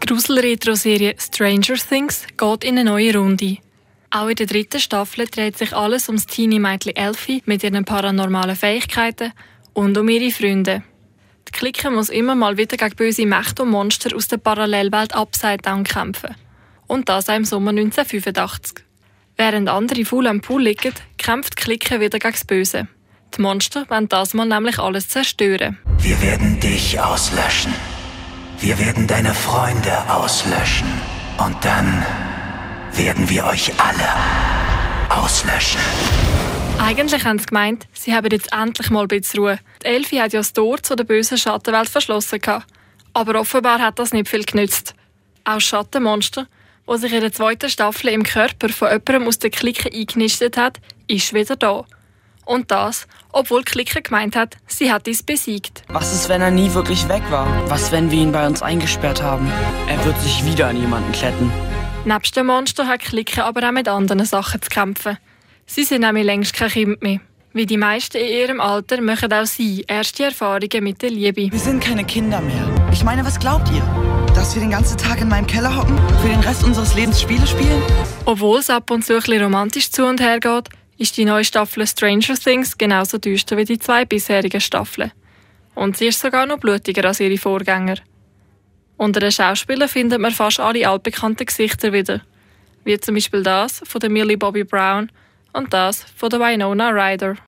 Die Grusel-Retro-Serie Stranger Things geht in eine neue Runde. Auch in der 3. Staffel dreht sich alles ums Teenie-Mädchen Elfie mit ihren paranormalen Fähigkeiten und um ihre Freunde. Die Clique muss immer mal wieder gegen böse Mächte und Monster aus der Parallelwelt Upside Down kämpfen. Und das auch im Sommer 1985. Während andere faul am Pool liegen, kämpft die Clique wieder gegen das Böse. Die Monster wollen das mal nämlich alles zerstören. Wir werden dich auslöschen. Wir werden deine Freunde auslöschen. Und dann werden wir euch alle auslöschen. Eigentlich haben sie gemeint, sie haben jetzt endlich mal ein bisschen Ruhe. Die Elfie hat ja das Tor zu der bösen Schattenwelt verschlossen. Aber offenbar hat das nicht viel genützt. Auch das Schattenmonster, das sich in der 2. Staffel im Körper von jemandem aus der Clique eingenistet hat, ist wieder da. Und das, obwohl die Clique gemeint hat, sie hat es besiegt. Was ist, wenn er nie wirklich weg war? Was, wenn wir ihn bei uns eingesperrt haben? Er wird sich wieder an jemanden kletten. Nebst dem Monster hat die Clique aber auch mit anderen Sachen zu kämpfen. Sie sind nämlich längst kein Kind mehr. Wie die meisten in ihrem Alter machen auch sie erste Erfahrungen mit der Liebe. Wir sind keine Kinder mehr. Ich meine, was glaubt ihr? Dass wir den ganzen Tag in meinem Keller hocken? Für den Rest unseres Lebens Spiele spielen? Obwohl es ab und zu ein bisschen romantisch zu und her geht, ist die neue Staffel Stranger Things genauso düster wie die 2 bisherigen Staffeln. Und sie ist sogar noch blutiger als ihre Vorgänger. Unter den Schauspielern findet man fast alle altbekannten Gesichter wieder. Wie zum Beispiel das von der Millie Bobby Brown und das von der Winona Ryder.